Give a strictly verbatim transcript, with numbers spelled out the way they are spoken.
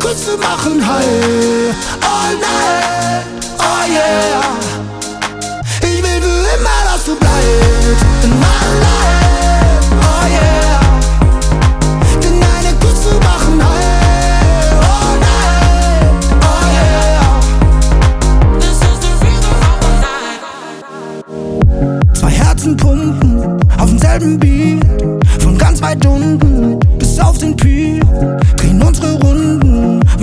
Küsse machen heil. All night, oh yeah. Ich will für immer, dass du bleibst in my life, oh yeah. Denn deine Küsse machen heil. All night, oh yeah. This is the rhythm of the night. Zwei Herzen pumpen auf demselben Beat, von ganz weit unten bis auf den Peak, drehen unsere Runden.